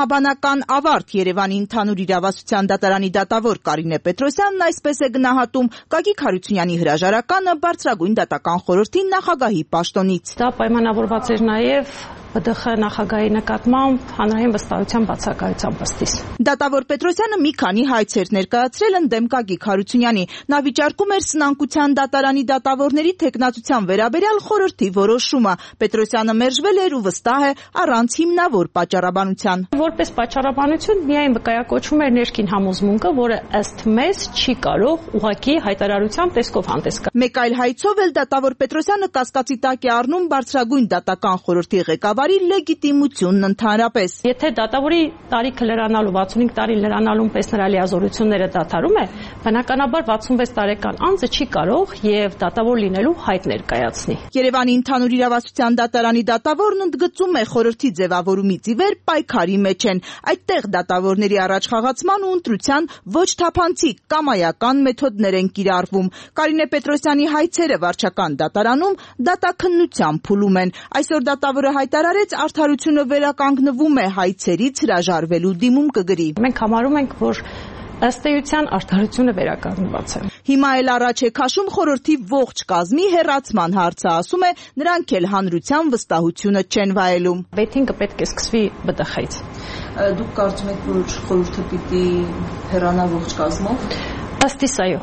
տրամաբանական ավարտ Երևանի ընդհանուր իրավասության դատարանի դատավոր Կարինե Պետրոսյանն այսպես է գնահատում Գագիկ Հարությունյանի հրաժարականը Բարձրագույն դատական խորհրդի նախագահի պաշտոնից։ Դա պայմանավորված էր նաև ԲԴԽ նախագահի նկատմամբ հանրային վստահության բացակայությամբ ըստիս։ Դատավոր Պետրոսյանը մի քանի հայցեր ներկայացրել ընդդեմ Գագիկ Հարությունյանի։ Նա վիճարկում էր սնանկության դատարանի դատավորների թեկնածության վերաբերյալ խորհրդի որոշումը։ Պետրոսյանը մերժվել էր ու վստահ է առանց հիմնավոր պատճառաբանության։ Որպես պատճառաբանություն միայն վկայակոչվում էր ներքին համոզմունքը, որը ըստ մեզ չի կարող ուղղակի հայտարարության տեսքով հանդես գալ։ Մեկ այլ հայցով էլ դատավոր Պետրոսյանը կասկածի տակ է առնում Բարձրագույն դատական խորհրդի ղեկավարի լեգիտիմությունն ընդհանրապես։ Եթե դատավորի տարիքը լրանալու 65 տարի լրանալուն պես նրա լիազորությունները դադարում է, բնականաբար 66 տարեկան անձը չի կարող եւ դատավոր լինելու հայտ ներկայացնի։ Երևանի ընդհանուր իրավասության դատարանի դատավորն ընդգծում է խորհրդի ձևավորումից ի վեր պայքարի մեջ են։ Այդտեղ դատավորների առաջխաղացման ու ընտրության ոչ թափանցիկ կամայական մեթոդներ են կիրառվում։ Կարինե Պետրոսյանի հայցերը վարչական դատարանում դատաքննության փուլում են։ Այսօր դատավորը հայտարարեց արդարությունը վերականգնվում է հայցերից հրաժարվելու դիմում կգրի։ Մենք համարում ենք, որ ըստ էության արդարությունը վերականգնված է։ Հիմա էլ առաջ է քաշում խորհրդի ողջ կազմի հեռացման հարցը, ասում է, նրանք էլ հանրության վստահությունը չեն վայելում։ Վեթինգը պետք է սկսվի ԲԴԽ-ից։ Դուք կարծում եք, որ խորհուրդը պիտի հեռանա ողջ կազմով։ Ըստիս այո։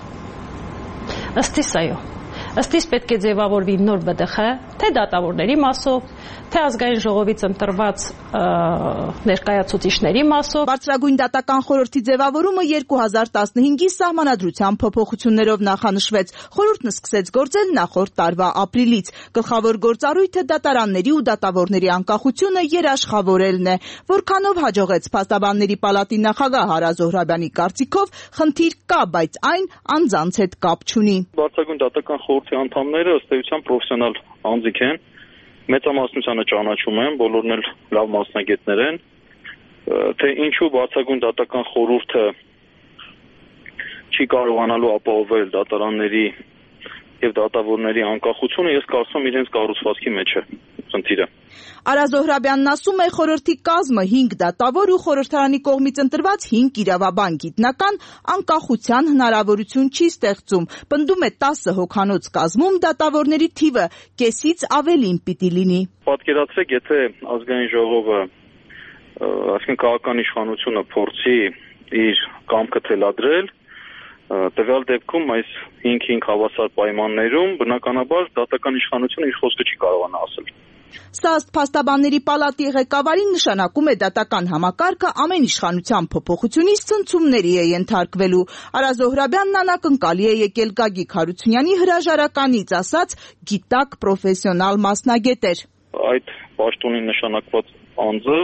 Ըստիս պետք է ձևավորվի նոր ԲԴԽ, թե դատավորների մասով, թե ազգային ժողովից ընտրված ներկայացուցիչների մասով։ Բարձրագույն դատական խորհրդի ձևավորումը 2015-ի սահմանադրության փոփոխություններով նախանշվեց։ Խորհուրդն սկսեց գործել նախորդ տարվա ապրիլից։ Գլխավոր գործառույթը դատարանների ու դատավորների անկախությունը երաշխավորելն է։ Որքանով հաջողեց Փաստաբանների պալատի նախագահ Արա Զոհրաբյանի կարծիքով, խնդիր կա, բայց այն անձանց հետ կապ չունի։ Բարձրագույն դատական խորհրդի անդամները ըստ էության պրոֆեսիոնալ անձիկ են, մեծամասնությանը ճանաչում են, բոլորն էլ լավ մասնագետներ են, թե ինչու Բարձրագույն դատական խորհուրդը չի կարողանալու ապահովել դատարանների եւ դատավորների անկախությունը, ես կարծում եմ իրենց կառուցվածքի մեջ է խնդիրը։ Արա Զոհրաբյանն ասում է, խորհրդի կազմը 5 դատավոր ու խորհրդարանի կողմից ընտրված 5 իրավաբան գիտնական անկախության հնարավորություն չի ստեղծում։ Պնդում է 10 հոգանոց կազմում դատավորների թիվը կեսից ավելին պիտի լինի։ Պատկերացրեք, եթե ազգային ժողովը, այսինքն քաղաքական իշխանությունը փորձի իր կամքը թելադրել, տվյալ դեպքում այս 5-5 հավասար պայմաններում բնականաբար դատական իշխանությունը իր խոսքը չի կարողանա ասել։ Սա ըստ Փաստաբանների պալատի ղեկավարին նշանակում է դատական համակարգը ամեն իշխանության փոփոխությունից ցնցումների է ենթարկվելու։ Արա Զոհրաբյանն անակնկալի է եկել Գագիկ Հարությունյանի հրաժարականից, ասաց գիտակ պրոֆեսիոնալ մասնագետ էր։ Այդ պաշտոնին նշանակված անձը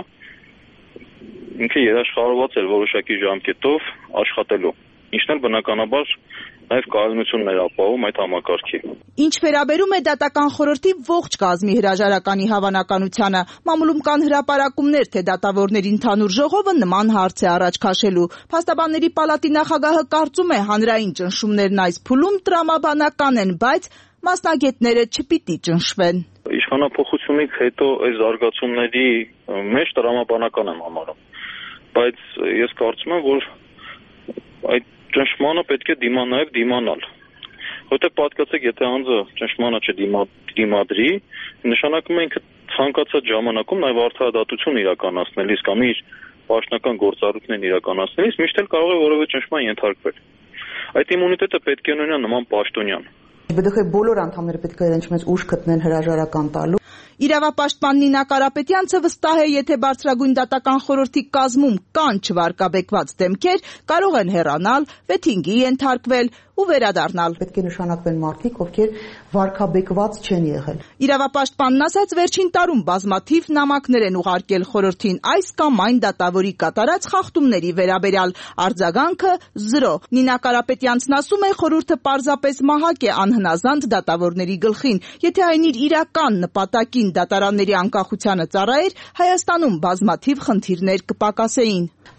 ինքը երաշխավորված էր որոշակի ժամկետով աշխատելու, ինչն էլ բնականաբար նաև կայունությունն էր ապահովում այդ համակարգի։ Ինչ վերաբերում է դատական խորհրդի ողջ կազմի հրաժարականի հավանականությանը, մամուլում կան հրապարակումներ, թե դատավորների ընդհանուր ժողովը նման հարց է առաջ քաշելու։ Փաստաբանների պալատի նախագահը կարծում է, հանրային ճնշումներն այս փուլում տրամաբանական են, բայց մասնագետները չպիտի ճնշվեն։ Իշխանափոխությունից հետո այս զարգացումների մեջ տրամաբանական եմ համարում, բայց ես կարծում եմ, որ այդ ճնշմանը պետք է դիմանալ։ Որտեղ պատկացեք, եթե անձը ճնշմանը չդիմադրի, նշանակում է ինքը ցանկացած ժամանակում նաև արդարադատություն իրականացնելիս կամ իր պաշտոնական գործառույթներն իրականացնելիս միշտ էլ կարող է որևէ ճնշման ենթարկվել։ Այդ իմունիտետը պետք է ունենա նման պաշտոնյան։ ԲԴԽ-ի բոլոր անդամները պետք է իրենց մեծ ուժ գտնեն հրաժարական տալու։ Իրավապաշտպան Նինա Կարապետյանցը վստահ է, եթե Բարձրագույն դատական խորհրդի կազմում կան չվարկաբեկված դեմքեր, կարող են հեռանալ, վեթինգի ենթարկվել ու վերադառնալ։ Պետք է նշանակվեն մարդիկ, ովքեր վարկաբեկված չեն եղել։ Իրավապաշտպանն ասաց, վերջին տարում բազմաթիվ նամակներ են ուղարկել խորհրդին այս կամ այն դատավորի կատարած խախտումների վերաբերյալ, արձագանքը 0։ Նինա Կարապետյանցն ասում է, խորհուրդը պարզապես մահակ է անհնազանդ դատավորների գլխին։ Եթե այն իր իրական նպատակին դատարանների անկախությանը ծառայեր, Հայաստանում բազմաթիվ խնդիրներ կպակասեին։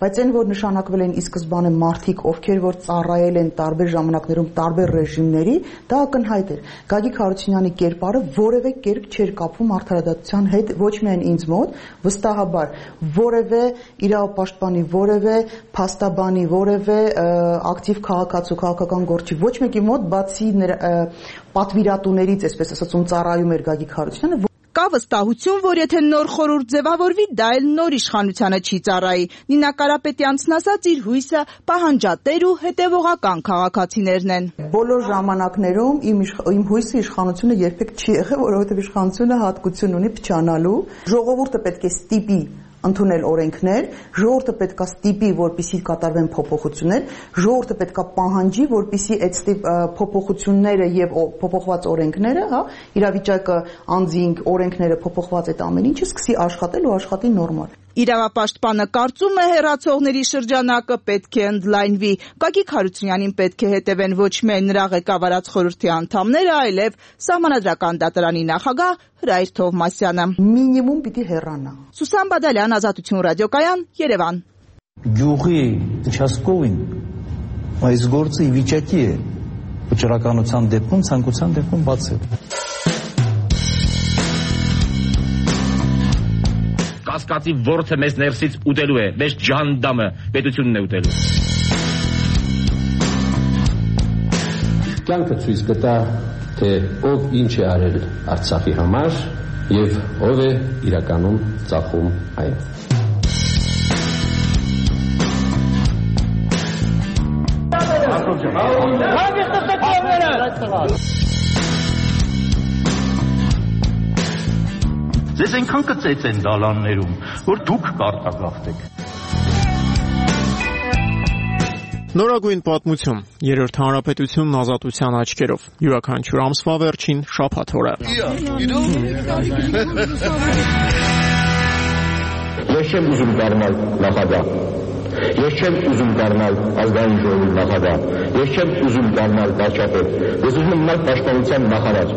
բայց այն որ նշանակվել են ի սկզբանե մարդիկ, ովքեր որ ծառայել են տարբեր ժամանակներում տարբեր ռեժիմների, դա ակնհայտ էր։ Գագիկ Հարությունյանի կերպարը որևէ կերպ չէր կապվում արդարադատության հետ, ոչ միայն ինձ մոտ, վստահաբար որևէ իրավապաշտպանի, որևէ փաստաբանի, որևէ ակտիվ քաղաքացու, քաղաքական գործի ոչ մեկի մոտ, բացի պատվիրատուներից, այսպես ասած, ծառայում էր Գագիկ Հարությունյանը։ Կա վստահություն, որ եթե նոր խորհուրդ ձևավորվի, դա էլ նոր իշխանությանը չի ծառայի։ Նինա Կարապետյանցն ասաց, իր հույսը պահանջատեր ու հետևողական քաղաքացիներն են։ Բոլոր ժամանակներում իմ հույսը իշխանությունը երբեք չի եղել, որովհետև իշխանությունը հատկություն ունի փչանալու։ Ժողովուրդը պետք է ստիպի ընդունել օրենքներ, ժողովուրդը պետք է ստիպի, որպեսզի կատարվեն փոփոխություններ, ժողովուրդը պետք է պահանջի, որպեսզի այդ փոփոխությունները եւ փոփոխված օրենքները, իրավիճակը անձինք, օրենքները փոփոխված այդ ամեն ինչը սկսի աշխատել ու աշխատի նորմալ։ Իրավապաշտպանը կարծում է հեռացողների շրջանակը պետք է ընդլայնվի։ Գագիկ Հարությունյանին պետք է հետևեն ոչ միայն նրա ղեկավարած խորհրդի անդամները, այլև Սահմանադրական դատարանի նախագահ Հրայր Թովմասյանը։ Մինիմում պիտի հեռանա։ Սուսան Բադալյան, Ազատություն ռադիոկայան, Երևան։ Գյուղի участковին այս գործը ի վիճակի է վճռականության դեպքում, ցանկության դեպքում բացել։ Կասկածի ворթը մեզ ներսից ուտելու է, մեզ ջանդամը պետությունն է ուտելու։ Կյանքը ցույց կտա, թե ով ինչ է արել Արցախի համար եւ ով է իրականում ծախում այն։ Ձեզ այնքան կծեց են դալաններում, որ դուք կարտագաղթեք։ Նորագույն պատմություն, երրորդ հանրապետությունն ազատության աչքերով, յուրաքանչյուր ամսվա վերջին շաբաթ օրը։ Ես չեմ ուզում դառնալ նախագահ, ես չեմ ուզում դառնալ ազգային ժողովի նախագահ, ես չեմ ուզում դառնալ վարչապետ, ես ուզում եմ մնալ պաշտպանության նախարար։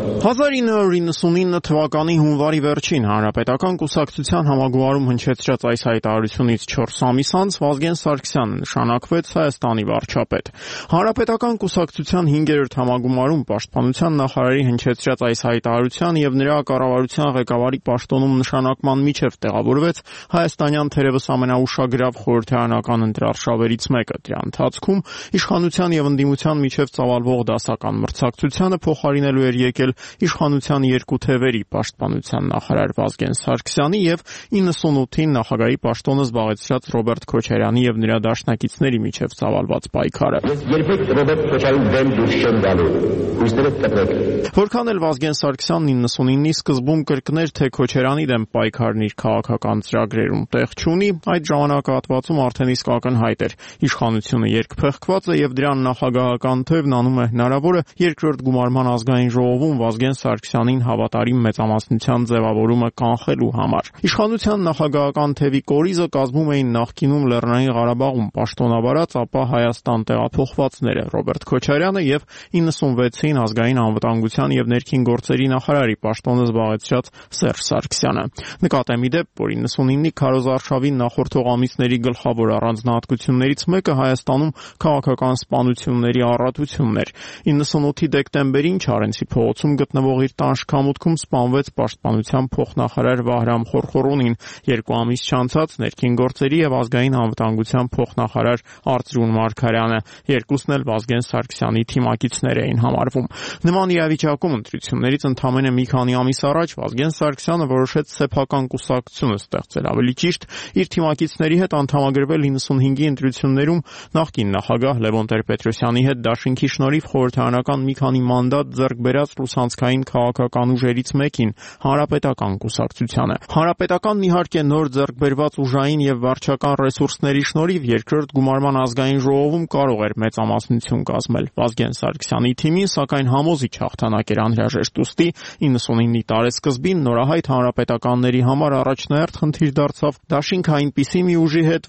1999 թվականի հունվարի վերջին Հանրապետական կուսակցության համագումարում հնչեցրած այս հայտարարությունից 4 ամիս անց Վազգեն Սարգսյանը նշանակվեց Հայաստանի վարչապետ։ Հանրապետական կուսակցության 5-րդ համագումարում պաշտպանության նախարարի հնչեցրած այս հայտարարության եւ նրա կառավարության ղեկավարի պաշտոնում նշանակման միջև տեղավորվեց հայաստանյան թերևս ամենաուշագրավ խորհրդարանական ընտրարշավերից մեկը։ Դրա ընթացքում իշխանության եւ ընդդիմության միջև ծավալվող դասական մրցակցությանը փոխարինելու էր եկել իշխանության երկու թևերի պաշտպանության նախարար Վազգեն Սարգսյանի եւ 98-ին նախագահի պաշտոնը զբաղեցրած Ռոբերտ Քոչարյանի եւ նրա դաշնակիցների միջև ծավալված պայքարը։ Ես երբեք Ռոբերտ Քոչարյանի դեմ դուրս չեմ գալու։ Ուստերդ կտրեք։ Որքան էլ Վազգեն Սարգսյանն 99-ի սկզբում կրկներ, թե Քոչարյանի դեմ պայքարն իր քաղաքական ծրագրերում տեղ չունի, այդ ժամանակահատվածում արդեն իսկ ակնհայտ էր։ Իշխանությունը երկփեղկված է եւ դրան նախագահական թևն անում է հնարավորը երկրորդ գումարման ազգային ժողովում Վազգեն Սարգսյանին հավատարիմ մեծամասնության ձևավորումը կանխելու համար։ Իշխանության նախագահական թևի կորիզը կազմում էին նախկինում Լեռնային Ղարաբաղում պաշտոնավարած, ապա Հայաստան տեղափոխվածները Ռոբերտ Քոչարյանը եւ 96-ին ազգային անվտանգության եւ ներքին գործերի նախարարի պաշտոնը զբաղեցրած Սերժ Սարգսյանը։ Նկատեմ ի դեպ, որ 99-ի քարոզարշավին նախորդող ամիսների գլխավոր առանձնահատկություններից մեկը Հայաստանում քաղաքական սպանությունների առատությունն էր։ 98-ի դեկտեմբերին Չարենցի փողոցում գտնվող իր տանշքամուտքում սպանվեց պաշտպանության փոխնախարար Վահրամ Խորխորոնին, 2 ամիս չանցած ներքին գործերի եւ ազգային անվտանգության փոխնախարար Արծրուն Մարգարյանը, երկուսն էլ Վազգեն Սարգսյանի թիմակիցներ էին համարվում։ Նման իրավիճակում ընտրություններից ընդամենը մի քանի ամիս առաջ Վազգեն Սարգսյանը որոշեց սեփական կուսակցություն ստեղծել, ավելի ճիշտ իր թիմակիցների հետ անդամագրվել 95-ի ընտրություններում նախկին նախագահ Լևոն Տեր-Պետրոսյանի հետ դաշինքի շնորհիվ խորհրդարանական մի քանի մանդատ ձեռք բերած լուսանցքային քաղաքական ուժերից մեկին Հանրապետական կուսակցությանը։ Հանրապետականն իհարկե նոր ձեռք բերված ուժային եւ վարչական ռեսուրսների շնորհիվ երկրորդ գումարման ազգային ժողովում կարող էր մեծամասնություն կազմել։ Վազգեն Սարգսյանի թիմին սակայն համոզիչ հաղթանակ էր անհրաժեշտ, ուստի 99-ի տարեսկզբին նորահայտ հանրապետականների համար առաջնահերթ խնդիր դարձավ դաշինքը այնպիսի մի ուժի հետ, որ զուրկ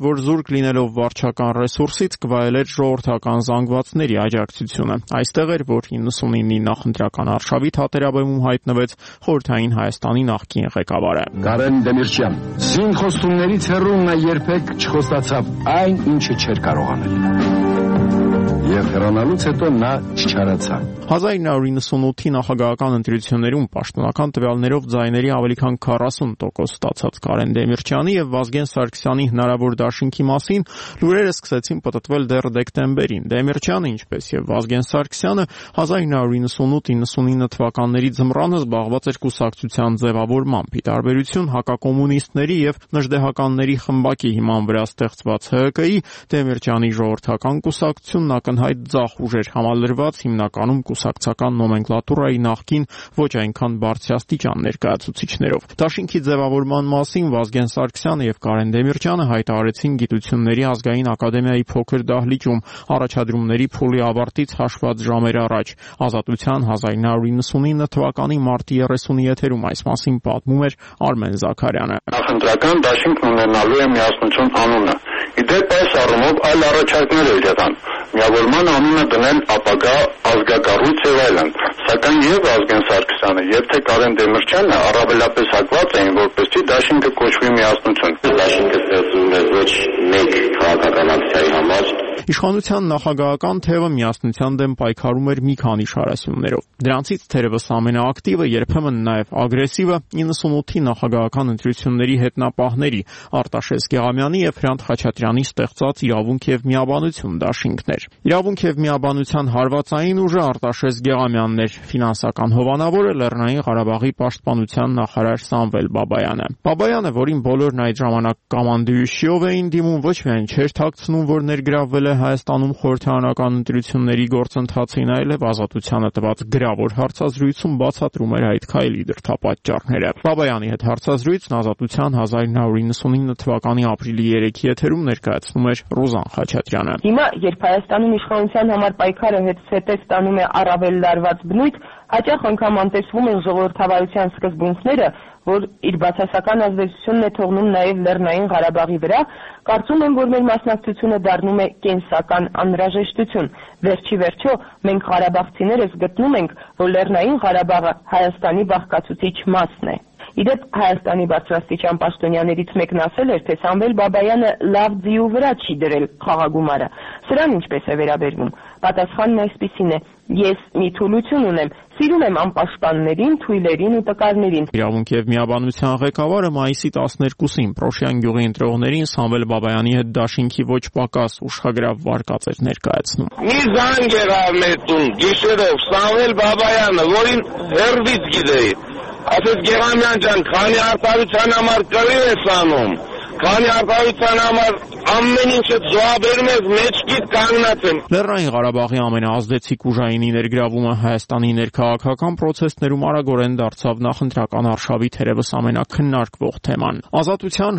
զարկ լինելով վարչական ռեսուրսից կվայելեր ժողովրդական զանգվածների աջակցությունը։ Այստեղ էր, որ 99-ի նախընտրական արշավի թատերաբեմում հայտնվեց Խորհրդային Հայաստանի նախկին ղեկավարը։ Կարեն Դեմիրճյան, զին խոստումներից հեռու նա երբեք չխոստացավ այն, ինչը չէր կարող անել։ Եվ հեռանալուց հետո նա չչարացավ։ 1998-ի նախագահական ընտրություններում պաշտոնական տվյալներով ձայների ավելի քան 40% ստացած Կարեն Դեմիրճյանի եւ Վազգեն Սարգսյանի հնարավոր դաշինքի մասին լուրերը սկսեցին պտտվել դեռ դեկտեմբերին։ Դեմիրճյանը, ինչպես եւ Վազգեն Սարգսյանը, 1998-99 թվականների ձմռանը զբաղված էր կուսակցության ձևավորմամբ։ Ի տարբերություն հակակոմունիստների եւ նժդեհականների խմբակի հիման վրա ստեղծված ՀՀԿ-ի, Դեմիրճյանի ժողովրդական կուսակցությունն ակնհայտ ձախ ուժ էր համալրված հիմնականում կուսակցական նոմենկլատուրայի նախկին ոչ այնքան բարձրաստիճան ներկայացուցիչներով։ Դաշինքի ձևավորման մասին Վազգեն Սարգսյանը եւ Կարեն Դեմիրճյանը հայտարարեցին Գիտությունների ազգային ակադեմիայի փոքր դահլիճում առաջադրումների փուլի ավարտից հաշված ժամեր առաջ։ Ազատության 1999 թվականի մարտի 30-ի եթերում այս մասին պատմում էր Արմեն Զաքարյանը։ Նախընտրական դաշինքն ունենալու է միասնություն անունը։ Իդեպ այս առումով այլ առաջարկներ էր եղան։ Միավորման անունը դնել ապագա ազգակառույց եւ այլն, սակայն եւ Վազգեն Սարգսյանը, եւ թե Կարեն Դեմիրճյանը առավելապես հակված էին, որպեսզի դաշինքը կոչվի միասնություն։ Դաշինքը ստեղծվում է ոչ մեկ քաղաքական ակցիայի համար։ Իշխանության նախագահական թևը միասնության դեմ պայքարում էր մի քանի շարասյուններով։ Դրանցից թերևս ամենաակտիվը, երբեմն նաև ագրեսիվը 98-ի նախագահական ընտրությունների հետնապահների Արտաշես Գեղամյանի եւ Հրանտ Խաչատրյանի ստեղծած Իրավունք եւ միաբանություն դաշինքն էր։ Իրավունք եւ միաբանության հարվածային ուժը Արտաշես Գեղամյանն էր, ֆինանսական հովանավորը Լեռնային Ղարաբաղի պաշտպանության նախարար Սամվել Բաբայանը։ Բաբայանը, որին բոլորն այդ ժամանակ կամանդյուշիով էին դիմում, ոչ միայն չէր թաքցնում, որ ներգրավվել է Հայաստանում խորհրդարանական ընտրությունների գործընթացին, այլև Ազատությանը տված գրավոր հարցազրույցում բացատրում էր այդ քայլի դրդապատճառները։ Բաբայանի հետ հարցազրույցն Ազատության 1999 թվականի ապրիլի 3-ի եթերում ներկայացնում էր Ռուզան Խաչատրյանը։ Հիմա, երբ Հայաստանում իշխանության համար պայքարը հետզհետե ստանում է առավել լարված բնույթ, հաճախ անգամ անտեսվում են ժողովրդավարության սկզբունքները, որ իր բացասական ազդեցությունն է թողնում նաև Լեռնային Ղարաբաղի վրա, կարծում եմ, որ մեր մասնակցությունը դառնում է կենսական անհրաժեշտություն։ Վերջի վերջո մենք ղարաբաղցիներս գտնում ենք, որ Լեռնային Ղարաբաղը Հայաստանի բաղկացուցիչ մասն է։ Իդեպ Հայաստանի բարձրաստիճան պաշտոնյաներից մեկն ասել էր, թե Սամվել Բաբայանը լավ ձիու վրա չի դրել խաղաղումարը։ Սրան ինչպես է վերաբերվում։ Պատասխանն այսպիսին է. ես մի թուլություն ունեմ, սիրում եմ անպաշտպաններին, թույլերին ու տկարներին։ Իրավունք եւ միաբանության ղեկավարը մայիսի 12-ին Պրոշյան գյուղի ընտրողներին Սամվել Բաբայանի հետ դաշինքի ոչ պակաս ուշխագրավ վարկած էր ներկայացնում։ Մի զանգ եղավ մեր տուն, գիշերով Սամվել Բաբայանը, որին հերվից գիտեի, ասեց Գեղամյան ջան, քանի արտարության համար կռիվ ես անում, քանի արտարության համար ամեն ինչը զոհաբերում ես, մեջքիդ կանգնած եմ։ Լեռնային Ղարաբաղի ամենաազդեցիկ ուժայինի ներգրավումը Հայաստանի ներքաղաքական պրոցեսներում արագորեն դարձավ նախընտրական արշավի թերևս ամենակննարկվող թեման։ Ազատության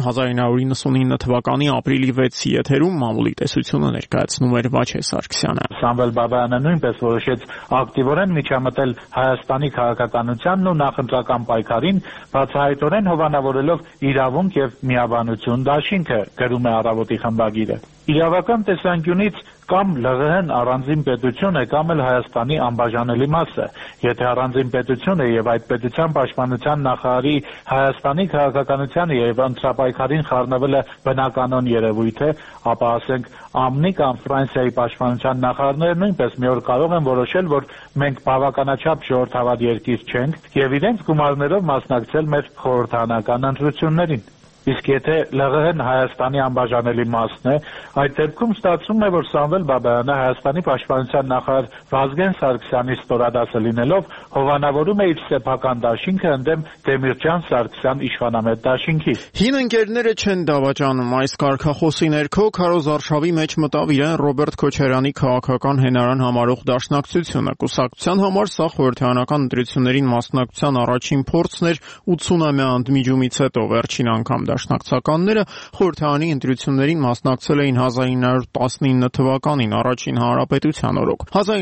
1999 թվականի ապրիլի 6-ի եթերում մամուլի տեսությունը ներկայացնում էր Վաչե Սարգսյանը։ Սամվել Բաբայանը նույնպես որոշեց ակտիվորեն միջամտել Հայաստանի քաղաքականությանն ու նախընտրական պայքարին, բացահայտորեն հովանավորելով իրավունք եւ միաբանություն դաշինքը, գրում է Առավոտի խմբագիրը։ Իրավական տեսանկյունից կամ ԼՂՀ-ն առանձին պետություն է, կամ էլ Հայաստանի անբաժանելի մասը։ Եթե առանձին պետություն է եւ այդ պետության պաշտպանության նախարարի Հայաստանի քաղաքականությանը եւ ընտրապայքարին խառնվելը բնականon երևույթ է, ապա ասենք ԱՄՆ-ի կամ Ֆրանսիայի պաշտպանության նախարարները նույնպես մի օր կարող են որոշել, որ մենք բավականաչափ ժողովրդավար երկիր չենք եւ իրենց գումարներով մասնակցել մեր խորհրդարանական ընտրություններին։ Իսկ եթե ԼՂՀ-ն Հայաստանի անբաժանելի մասն է, այդ դեպքում ստացվում է, որ Սամվել Բաբայանը Հայաստանի պաշտպանության նախարար Վազգեն Սարգսյանի ստորադասը լինելով հովանավորում է իր սեփական դաշինքը ընդդեմ Դեմիրճյան-Սարգսյան իշխանամետ դաշինքի։ Հին ընկերները չեն դավաճանում։ Այս կարգախոսի ներքո քարոզ արշավի մեջ մտավ իրեն Ռոբերտ Քոչարյանի քաղաքական հենարան համարող դաշնակցությունը։ Կուսակցության համար սա խորհրդարանական ընտրություններին մասնակցության առաջին փորձն էր 80-ամյա ընդմիջումից հետո վերջին անգամ դաշնակցականները խորհրդարանի ընտրություններին մասնակցել էին 1919 թվականին առաջին հանրապետության օրոք։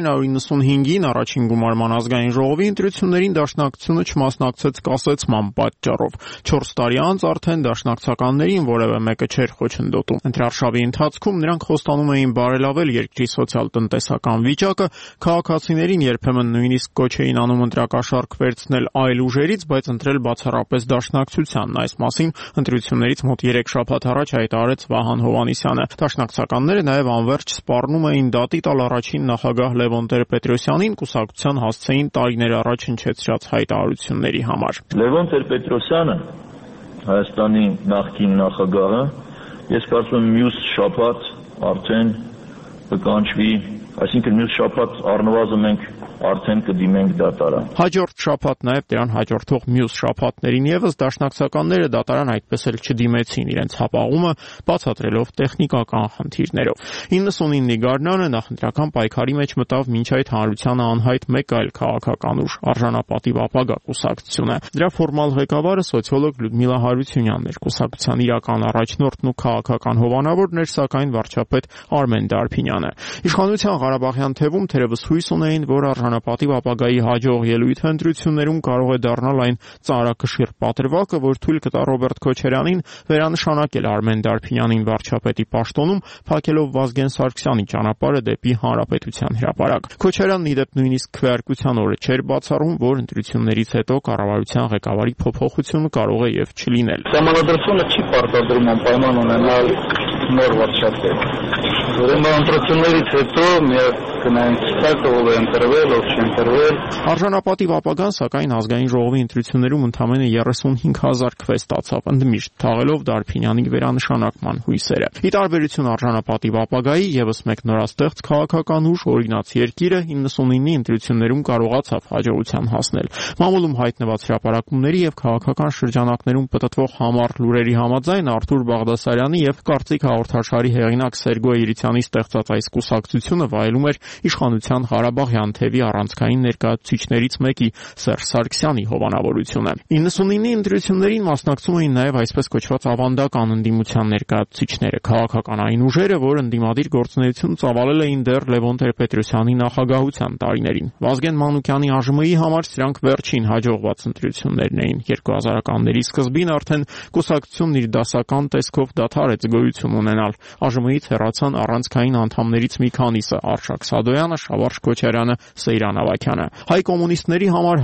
1995-ին առաջին գումարման ազգային ժողովի ընտրություններին դաշնակցությունը չմասնակցեց կասեցման պատճառով։ 4 տարի անց արդեն դաշնակցականներին որևէ մեկը չէր խոչընդոտում։ Ընտրարշավի ընթացքում նրանք խոստանում էին բարելավել երկրի սոցիալ-տնտեսական վիճակը, քաղաքացիներին երբեմն նույնիսկ կոչ էին անում ընտրակաշառք վերցնել այլ ուժերից, բայց ընտրել բացառապես դաշնակցությանն։ Այս մասին ընտրություններից մոտ 3 շաբաթ առաջ հայտարարեց Վահան Հովհաննիսյանը։ Դաշնակցականները նաև անվերջ սպառնում էին դատի տալ առաջին նախագահ Լևոն Տեր-Պետրոսյանին, կուսակցության հասցեին տարիներ առաջ հնչեցրած հայտարարությունների համար։ Լևոն Տեր-Պետրոսյանը, Հայաստանի նախկին նախագահը, ես կարծում եմ մյուս շաբաթ արդեն կկանչվի, այսինքն մյուս շաբաթ առնվազն մենք արդեն կդիմենք դատարան։ Հաջորդ շաբաթ նաև դրան հաջորդող մյուս շաբաթներին եւս դաշնակցականները դատարան այդպես էլ չդիմեցին իրենց հապաղումը, բացատրելով տեխնիկական խնդիրներով։ 99-ի գարնանը նախընտրական պայքարի մեջ մտավ մինչ այդ հանրությանը անհայտ մեկ այլ քաղաքական ուժ՝ Արժանապատիվ ապագա կուսակցությունը։ Դրա ֆորմալ ղեկավարը սոցիոլոգ Լյուդմիլա Հարությունյանն էր, կուսակցության իրական առաջնորդն ու քաղաքական հովանավորն էր սակայն վարչապետ Արմեն Դարփինյանը։ Իշխանության Ղարաբաղյան թևում թերևս հույս ունեին, որ Արժանապատիվ ապագայի հաջող ելույթը ընտրություններում կարող է դառնալ այն ծանրակշիռ պատրվակը, որ թույլ կտա Ռոբերտ Քոչարյանին վերանշանակել Արմեն Դարփինյանին վարչապետի պաշտոնում, փակելով Վազգեն Սարգսյանի ճանապարհը դեպի Հանրապետության հրապարակ։ Քոչարյանն ի դեպ նույնիսկ քվեարկության օրը չէր բացառում, որ ընտրություններից հետո կառավարության ղեկավարի փոփոխությունը կարող է եւ չլինել։ Սահմանադրությունը չի պարտադրում անպայման ունենալ նոր վարչապետ։ Ուրեմն ընտրություններից հետո միակ կնայենք ստակը ով է ընտրվել, ով չի ընտրվել։ Արժանապատիվ ապագան սակայն ազգային ժողովի ընտրություններում ընդամենը 35,000 քվե ստացավ, ընդմիշտ թաղելով Դարփինյանի վերանշանակման հույսերը։ Ի տարբերություն Արժանապատիվ ապագայի եւս մեկ նորաստեղծ քաղաքական ուժ օրինաց երկիրը 99-ի ընտրություններում կարողացավ հաջողության հասնել։ Մամուլում հայտնված հրապարակումների եւ քաղաքական շրջանակներում պտտվող համառ լուրերի համաձայն Արթուր Բաղդասարյանի եւ Կարծիք հաղորդաշարի հեղինակ Սերգո Երիցյանի ստեղծած այս կուսակցությունը վայելում էր իշխանության Ղարաբաղյան թևի առանցքային ներկայացուցիչներից մեկի Սերժ Սարգսյանի հովանավորությունը։ 99-ի ընտրություններին մասնակցում էին նաև այսպես կոչված ավանդական ընդդիմության ներկայացուցիչները, քաղաքական այն ուժերը, որ ընդդիմադիր գործունեություն ծավալել էին դեռ Լևոն Տեր-Պետրոսյանի նախագահության տարիներին։ Վազգեն Մանուկյանի ԱԺՄ-ի համար սրանք վերջին հաջողված ընտրություններն էին։ 2000-ականների սկզբին արդեն կուսակցությունն իր դասական տեսքով դադարեց գոյություն ունենալ։ ԱԺՄ-ից հեռացան առանցքային անդամներից մի քանիսը՝ Արշակ Սադոյանը, Շավարժ Քոչարյանը, Սեյրան Ավագյանը։ Հայ կոմունիստների համար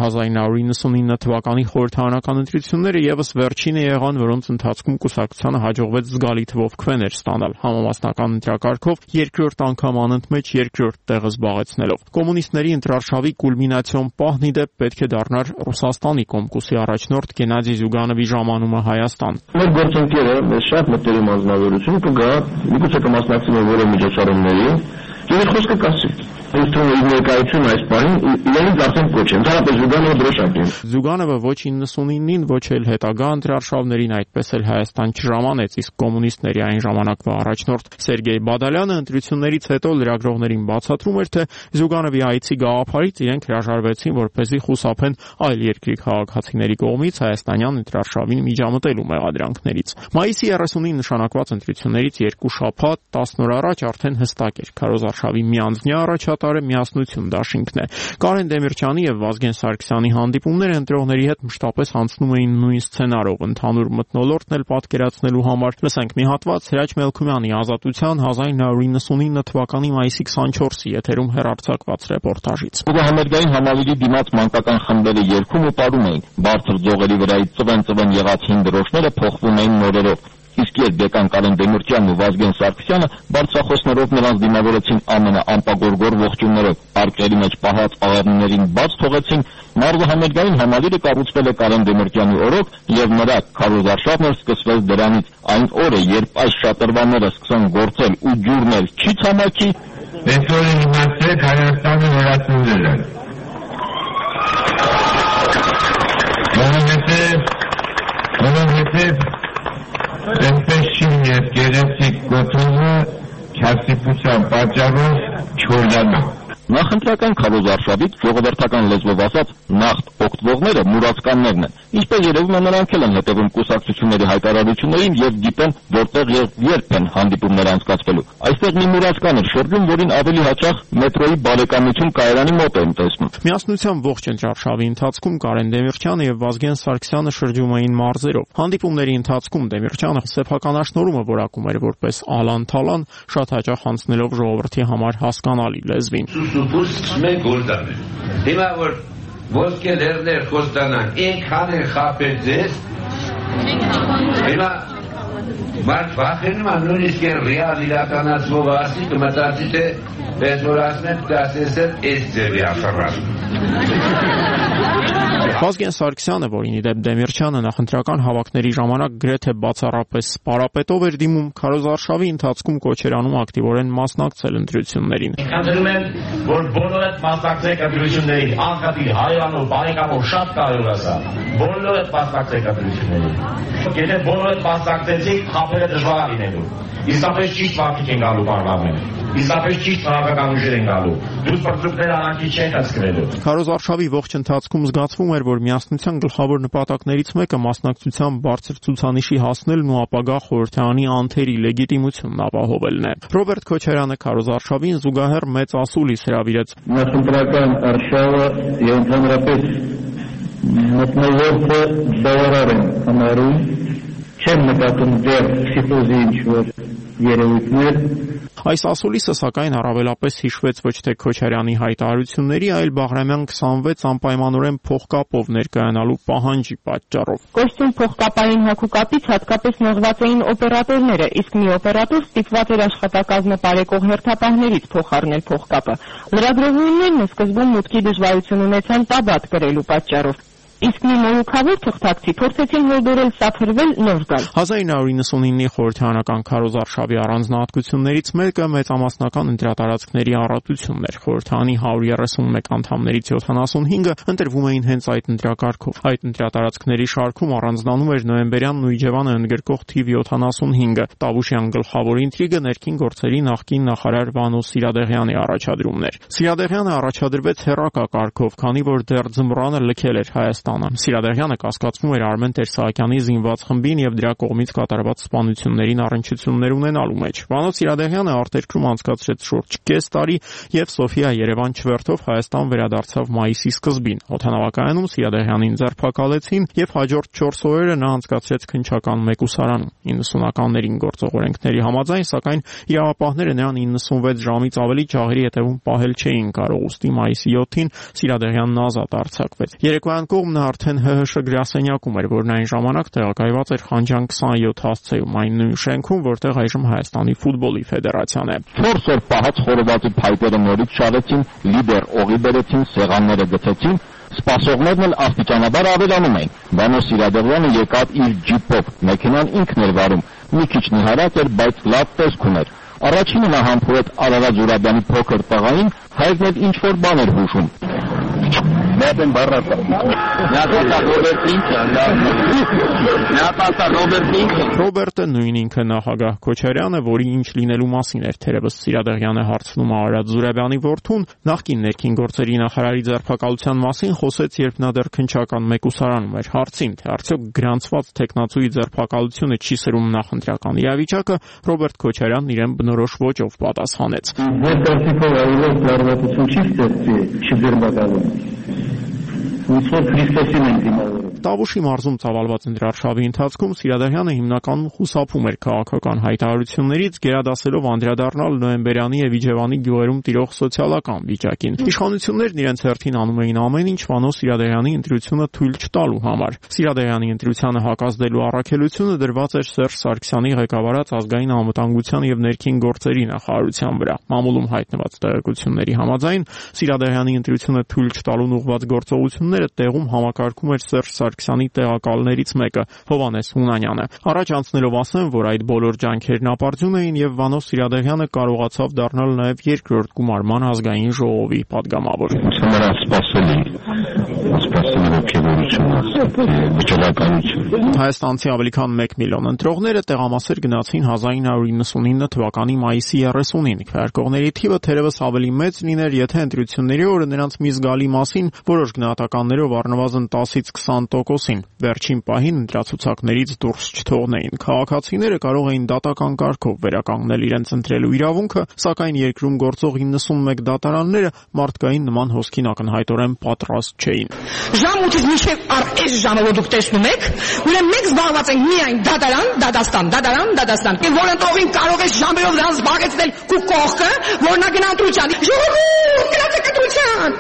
1999 թվականի խորհրդարանական ընտրությունները եւս վերջինը եղան, որոնց ընթացքում կուսակցությանը հաջողվեց զգալի թվով քվեներ ստանալ, համամասնական ընտրակարգով երկրորդ անգամ անընդմեջ երկրորդ տեղը զբաղեցնելով։ Կոմունիստների ընտրարշավի կուլմինացիոն պահն ի դեպ պետք է դառնար Ռուսաստանի Կոմկուսի առաջնորդ Գենադի Զյուգանովի ժամանումը Հայաստան։ Մեր գործընկերը մեզ շատ մտերիմ անձնավորություն կգա, միգուցե կմասնակցի որևէ միջոցառումների, եւ խոսքը կասի։ Ըստ ներկայություն այս բանին իրենից արդեն կոչ է, ընդհանրապես Զյուգանովը դրոշակ է։ Զյուգանովը ոչ 99-ին, ոչ էլ հետագա ընտրարշավներին այդպես էլ Հայաստան չժամանեց, իսկ կոմունիստների այն ժամանակվա առաջնորդ Սերգեյ Բադալյանը ընտրություններից հետո լրագրողներին բացատրում էր, թե Զյուգանովի այցի գաղափարից իրենք հրաժարվեցին, որպեսզի խուսափեն այլ երկրի քաղաքացիների կողմից հայաստանյան ընտրարշավին միջամտելու մեղադրանքներից։ Մայիսի 30-ին նշանակված ընտրություններից 2 շաբաթ 10 օր առաջ արդեն հստակ էր քարոզարշավի միանձնյա առաջատարը միասնություն դաշինքն է։ Կարեն Դեմիրճյանի եւ Վազգեն Սարգսյանի հանդիպումները ընտրողների հետ մշտապես անցնում էին նույն սցենարով, ընդհանուր մթնոլորտն էլ պատկերացնելու համար։ Լսենք մի հատված Հրաչ Մելքումյանի Ազատության 1999 թվականի մայիսի 24-ի եթերում հեռարձակված ռեպորտաժից։ Համերգային համալիրի դիմաց մանկական խմբերը երգում ու պարում էին։ Բարձր ձողերի վրայից ծվեն եղած հին դրոշները փոխվում էին նորերով։ Իսկ երբ եկան Կարեն Դեմիրճյանն ու Վազգեն Սարգսյանը, բարձրախոսներով նրանց դիմավորեցին ամենաանպագորգոր ողջույններով, արկերի մեջ պահած աղավնիներին բաց թողեցին, Մարզը համերգային համալիրը կառուցվել է Կարեն Դեմիրճյանի օրոք եւ նրա քարոզարշավն էլ սկսվեց դրանից։ Այն օրը, երբ այս շատրվանները սկսան գործել ու ջուրն էլ չի ցամաքի, այս օրը իմացեք Հայաստանը վերածնվել է։ Որովհետև այնպես չի եւ գեղեցիկ գոթողը քասիպության պատճառով չորնանա։ Նախընտրական քարոզարշավից ժողովրդական լեզվով ասած նախտ օգտվողները մուրացկաններն են, ինչպես երևում է նրանք էլ են հետևում կուսակցությունների հայտարարություններին եւ գիտեն որտեղ եւ երբ են հանդիպումներ անցկացվելու։ Այստեղ մի մուրացկան էր շրջում, որին ավելի հաճախ մետրոյի բարեկամություն կայարանի մոտ են տեսնում։ Միասնության ողջ ընտրարշավի ընթացքում Կարեն Դեմիրճյանը եւ Վազգեն Սարգսյանը շրջում էին մարզերով։ Հանդիպումների ընթացքում Դեմիրճյանը սեփականաշնորհումը որակում էր որպես ալան-թալան, շատ հաճախ անցնելով ժողովրդի համար հասկանալի լեզվին։ Հիմա որ ոսկե լեռներ խոստանան, ինքան են խապել ձեզ, հիմա մարդ վախենում է նույնիսկ ռեալ իրականացվող ասի կմտածի, թե պես որ ասնեմ դասեսել այս ձևի ախրան։ Վազգեն Սարգսյանը, որին ի դեպ Դեմիրճյանը նախընտրական հավաքների ժամանակ գրեթե բացառապես սպարապետով էր դիմում, քարոզարշավի ընթացքում կոչեր անում ակտիվորեն մասնակցել ընտրություններին։ Խնդրում եմ, որ բոլորը մասնակցեք ընտրություններին, անկատիր հայրանով, բարեկամով շատ կարևոր է սա։ Բոլորը մասնակցեք ընտրություններին։ Եթե բոլորը մասնակցեցիք, խաբերը դժվար է լինելու։ Իսկապես ճիշտ մարդիկ են գալու պարլամենտ։ Իսկապես ճիշտ քաղաքական ուժեր են գալու։ Դուք պրծուկները արանքի չեք հասկրելու։ Քարոզարշավի ողջ ընթացքում զգացվում էր, որ միասնության գլխավոր նպատակներից մեկը մասնակցության բարձր ցուցանիշի հասնելն ու ապագա խորհրդարանի անթերի լեգիտիմությունն ապահովելն է։ Ռոբերտ Քոչարյանը քարոզարշավին զուգահեռ մեծ ասուլիս հրավիրեց։ Նախընտրական արշավը եւ ընդհանրապես մտնոլորտը բավարար են համարում, չեմ նկատում դեռ փսիխոզի ինչ-որ երևույթներ։ Այս ասուլիսը սակայն առավելապես հիշվեց ոչ թե Քոչարյանի հայտարարությունների, այլ Բաղրամյան 26 անպայմանորեն փողկապով ներկայանալու պահանջի պատճառով։ Կոստյում փողկապային հագուկապից հատկապես նեղված էին օպերատորները, իսկ մի օպերատոր ստիպված էր աշխատակազմը բարեկող հերթապահներից փոխարնել փողկապը։ Լրագրողներն սկզբում մուտքի դժվարություն ունեցան տաբատ կրելու պատճառով։ Իսկ մի մորուքավոր թղթակցի փորձեցին հորդորել սափրվել նոր գալ։ 1999-ի խորհրդարանական քարոզարշավի առանձնահատկություններից մեկը մեծամասնական ընտրատարածքների առատությունն էր։ Խորհրդարանի 131 անդամներից 75-ը ընտրվում էին հենց այդ ընտրակարգով։ Այդ ընտրատարածքների շարքում առանձնանում էր նոյեմբերյանն ու Իջևանը ընդգրկող թիվ 75-ը։ Տավուշյան գլխավոր ինտրիգը ներքին գործերի նախկին նախարար Վանո Սիրադեղյանի առաջադրումն էր։ Սիրադեղյանը առաջադրվեց հեռակա կարգով, քանի որ դեռ ձմռանը լքել էր Հայաստան։ Սիրադեղյանը կասկածվում էր Արմեն Տեր-Սահակյանի զինված խմբին եւ դրա կողմից կատարված սպանություններին առնչություններ ունենալու մեջ։ Վանո Սիրադեղյանը արտերկրում անցկացրեց շուրջ կես տարի եւ Սոֆիա-Երևան չվերթով Հայաստան վերադարձավ մայիսի սկզբին։ Օդանավակայանում Սիրադեղյանին ձերբակալեցին եւ հաջորդ 4 օրերը նա անցկացրեց քննչական մեկուսարանում։ 90-ականներին գործող օրենքների համաձայն, սակայն իրավապահները նրան 96 ժամից ավելի ջահերի հետևում պահել չէին կարող, ուստի մայիսի 7-ին Սիրադեղյանն ազատ արձակվեց։ Երեկոյան կողմն արդեն ՀՀՇ գրասենյակում էր, որն այն ժամանակ տեղակայված էր Խանջան 27 հասցեում, այն նույն շենքում, որտեղ այժմ Հայաստանի ֆուտբոլի ֆեդերացիան է։ 4 օր պահած խորովածի փայտերը նորից շարեցին, լիդեր օղի բերեցին, սեղանները գցեցին, սպասողներն էլ աստիճանաբար ավելանում էին։ Վանո Սիրադեղյանը եկավ իր ջիպով, մեքենան ինքն էր վարում, մի քիչ նիհարած էր, բայց լավ տեսք ուներ։ Առաջինը նա համբուրեց Արարատ Զուրաբյանի փոքր տղային, հայրն էլ ինչ-որ բան էր հուշում։ Մատեն բարակա։ Ռոբերտը նույն ինքը նախագահ Քոչարյանը, որի ինչ լինելու մասին էր թերևս Սիրադեղյանը հարցնում Արարատ Զուրաբյանի որդուն, նախկին ներքին գործերի նախարարի ձերբակալության մասին խոսեց, երբ նա դեռ քննչական մեկուսարանում էր։ Հարցին, թե արդյոք գրանցված տեխնացուի ձերբակալությունը չի սրում նախընտրական իրավիճակը, Ռոբերտ Քոչարյանն իրեն բնորոշ ոճով պատասխանեց։ Ես կարծիքով այլոց լարվածություն չի ստեղծի, չի ձերբակալում։ Ուսով Քրիստոսին են դիմավորում։ Տավուշի մարզում ծավալված ընտրարշավի ընթացքում Սիրադեղյանը հիմնականում խուսափում էր քաղաքական հայտարարություններից, գերադասելով անդրադառնալ նոյեմբերյանի եւ Իջևանի գյուղերում տիրող սոցիալական վիճակին։ Իշխանություններն իրենց հերթին անում էին ամեն ինչ Վանո Սիրադեղյանի ընտրությունը թույլ չտալու համար։ Սիրադեղյանի ընտրությանը հակազդելու առաքելությունը դրված էր Սերժ Սարգսյանի ղեկավարած ազգային անվտանգության եւ ներքին գործերի նախարարության վրա։ Մամուլում հայտնված տեղեկությունների համաձայն Սիրադեղյանի ընտրությունը թույլ չտալուն ուղղված գործողությունները տեղում համակարգում էր Սերժ Սարգսյանի տեղակալներից մեկը Հովհաննես Հունանյանը։ Առաջ անցնելով ասեմ, որ այդ բոլոր ջանքերն ապարդյուն էին եւ Վանո Սիրադեղյանը կարողացավ դառնալ նաեւ երկրորդ գումարման ազգային ժողովի պատգամավոր։ Սրանց սպասելի սպասում է ոգևորություն, վճռականություն։ Հայաստանցի ավելի քան 1 միլիոն ընտրողները տեղամասեր գնացին 1999 թվականի մայիսի 30-ին։ Քվեարկողների թիվը թերևս ավելի մեծ լիներ, եթե ընտրությունների օրը նրանց մի զգալի մասին որոշ գնահատականներով առնվազն 10-ից 20%-ին վերջին պահին ընտրացուցակներից դուրս չթողնեին։ Քաղաքացիները կարող էին դատական կարգով վերականգնել իրենց ընտրելու իրավունքը, սակայն երկրում գործող 91 դատարանները մարդկային նման հոսքին ակնհայտորեն պատրաստ չէին։ Ժամ 8-ից մինչև այս ժամը որ դուք տեսնում եք, ուրեմն մենք զբաղված ենք միայն դատարան, որ ընտրողին կարող է ժամերով նրան զբաղեցնել քու կողքը, որ նա գնա ընտրության։ Ժողովուրդ, գնացեք ընտրության։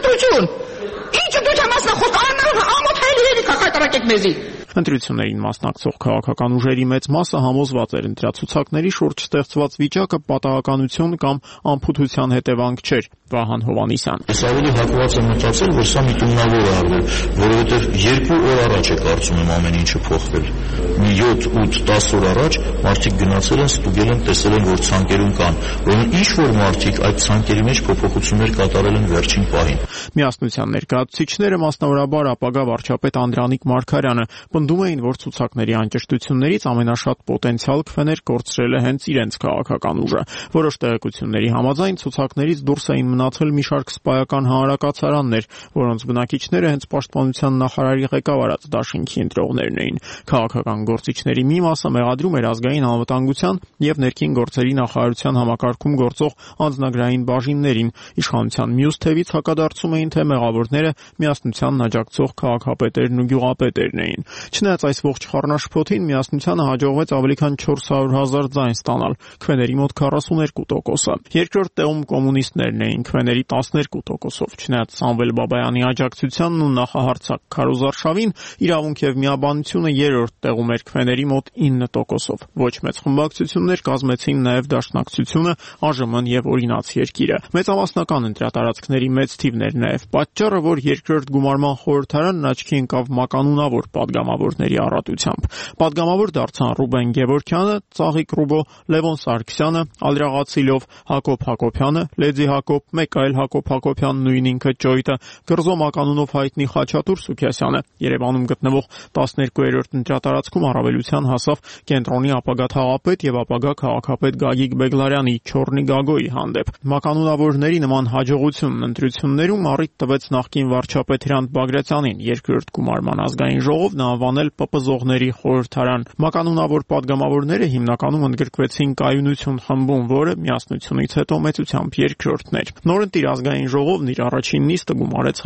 Ինչ ընտրության մասնախոս աննարով ամոթելի երիքա կայտարակեք մեզի։ Ընտրություններին մասնակցող քաղաքական ուժերի մեծ մասը համոզված էր ընտրացուցակների շուրջ ստեղծված վիճակը պատահականություն կամ անփութության հետևանք չէր։ Վահան Հովհաննիսյան։ Ես ավելի հակված եմ մտածել, որ սա միտումնավոր է արվել, որովհետև 2 օր առաջ է կարծում եմ ամեն ինչը փոխվել։ Մի 7, 8, 10 օր առաջ մարդիկ գնացել են, ստուգել են, տեսել են, որ ցանկերում կան, որոնք ինչ-որ մարդիկ այդ ցանկերի մեջ փոփոխություններ կատարել են վերջին պահին։ Միասնության ներկայացուցիչները, մասնավորաբար ապագա վարչապետ Անդրանիկ Մարգարյանը, պնդում էին, որ ցուցակների անճշտություններից ամենաշատ պոտենցիալ քվեներ կորցրել է հենց իրենց քաղաքական ուժը։ Որոշ տեղեկությունների համաձայն ցուցակներից դուրս էին մնացել մի շարք սպայական հանրակացարաններ, որոնց բնակիչները հենց պաշտպանության նախարարի ղեկավարած դաշինքի ընտրողներն էին։ Քաղաքական գործիչների մի մասը մեղադրում էր ազգային անվտանգության եւ ներքին գործերի նախարարության համակարգում գործող անձնագրային բաժիններին։ Իշխանության մյուս թևից հակադարձում էին, թե մեղավորները միասնությանն աջակցող քաղաքապետերն ու գյուղապետերն էին։ Չնայած այս ողջ խառնաշփոթին միասնությանը հաջողվեց ավելի քան 400,000 ձայն ստանալ, քվեների մոտ 42%-ը։ Երկրորդ տեղում կոմունիստներն էին քվեների 12%-ով։ Չնայած Սամվել Բաբայանի աջակցությանն ու նախահարցակ Քարոզարշավին, Իրավունք եւ միաբանությունը երրորդ տեղում էր քվեների մոտ 9%-ով։ Ոչ մեծ խմբակցություններ կազմեցին նաեւ Դաշնակցությունը, ԱԺՄ-ն եւ Օրինաց երկիրը։ Մեծամասնական ընտրատարածքների մեծ թիվն էր նաեւ պատճառը, որ երկրորդ գումարման խորհրդարանն աչքի ընկավ մականունավոր պատգամավորների առատությամբ։ Պատգամավոր դարձան Ռուբեն Գևորգյանը, Ծաղիկ Ռուբո, Լևոն Սարգսյանը, Ալրաղացիլով, Հակոբ Հակոբյանը, Լեդի Հակոբ, մեկ այլ Հակոբ Հակոբյանն նույն ինքը Ջոյտը, Գրզո մականունով հայտնի Խաչատուր Սուքիասյանը։ Երևանում գտնվող 12-րդ ընտրատարածքում առավելության հասավ կենտրոնի ապագա թաղապետ եւ ապագա քաղաքապետ Գագիկ Բեգլարյանի Չորնի Գագոյի հանդեպ։ Մականունավորների նման հաջողությունն ընտրություններում առիթ տվեց նախկին վարչապետ Հրանտ Բագրատյանին երկրորդ գումարման ազգային ժողովն անվանել պպզողների խորհրդարան։ Մականունավոր պատգամավորները հիմնականում ընդգրկվեցին Կայունություն խմբում, որը միասնությունից հետո մեծությամբ երկրորդն էր։ Նորընտիր ազգային ժողովն իր առաջին նիստը գումարեց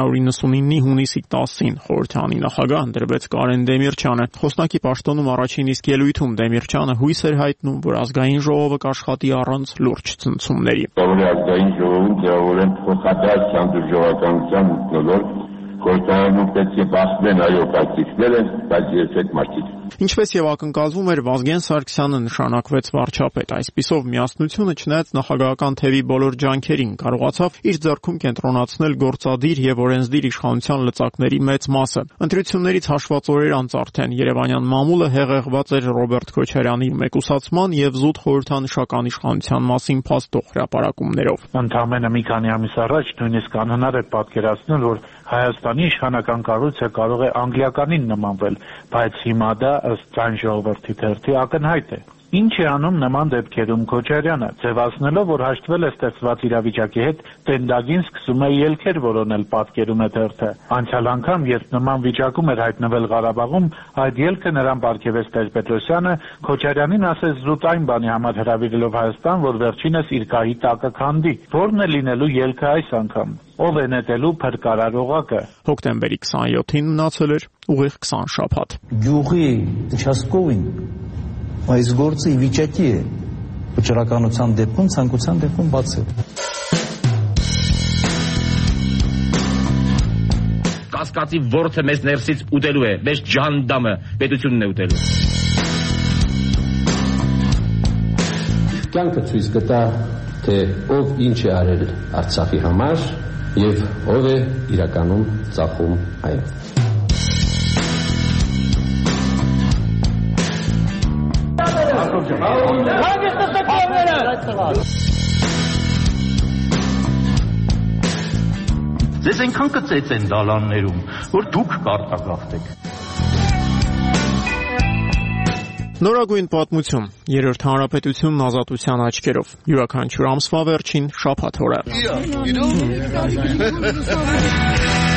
1999-ի հունիսի 10-ին։ Խորհրդարանի նախագահ ընտրվեց Կարեն Դեմիրճյանը։ Խոսնակի պաշտոնում առաջին իսկ ելույթում Դեմիրճյանը հույս էր հայտնում, որ ազգային ժողովը կաշխատի առանց լուրջ ցնցումների։ Ազգային ժողովում ձևավորեն փոխադարձ հանդուրժողականության մթնոլորտ, խորհրդարանում պետք է բախվեն այո կարգիչները, բայց երբեք մարդիկ։ Ինչպես եւ ակնկալվում էր, Վազգեն Սարգսյանը նշանակվեց վարչապետ։ Այսպիսով միասնությունը, չնայած նախագահական թևի բոլոր ջանքերին, կարողացավ իր ձեռքում կենտրոնացնել գործադիր եւ օրենսդիր իշխանության լծակների մեծ մասը։ Ընտրություններից հաշված օրեր անց արդեն Երևանյան մամուլը հեղեղված էր Ռոբերտ Քոչարյանի մեկուսացման եւ զուտ խորհրդանշական իշխանության մասին փաստող հրապարակումներով։ Ընդամենը մի քանի ամիս առաջ նույնիսկ անհնար է պատկերացնել, որ Հայաստանի իշխանական կառույցը կարող է անգլիականին նմանվել, բայց հիմա դա ըստ Ձայն ժողովրդի թերթի ակնհայտ է։ Ինչ է անում նման դեպքերում Քոչարյանը, ձևացնելով, որ հաշտվել է ստեղծված իրավիճակի հետ, տենդագին սկսում է ելքեր որոնել, պատկերում է թերթը։ Անցյալ անգամ, երբ նման վիճակում էր հայտնվել Ղարաբաղում, այդ ելքը նրան պարգևեց Տեր-Պետրոսյանը, Քոչարյանին ասեց զուտ այն բանի համար հրավիրելով Հայաստան, որ վերջինս իր գահի տակը քանդի։ Որն է լինելու ելքը այս անգամ։ Ով է նետելու փրկարար օղակը։ Հոկտեմբերի 27-ին մնացել էր ուղիղ 20 շաբաթ։ Գյուղի участковին այս գործը ի վիճակի է վճռականության դեպքում, ցանկության դեպքում բացել։ Կասկածի ворթը մեզ ներսից ուտելու է, մեզ ջանդամը պետությունն է ուտելու։ Կյանքը ցույց կտա, թե ով ինչ է արել Արցախի համար եւ ով է իրականում ծախում այն։ Ձեզ այնքան կծեծեն դալաններում, որ դուք կարտագաղթեք։ Նորագույն պատմություն, երրորդ հանրապետությունն ազատության աչքերով, յուրաքանչյուր ամսվա վերջին շաբաթ օրը։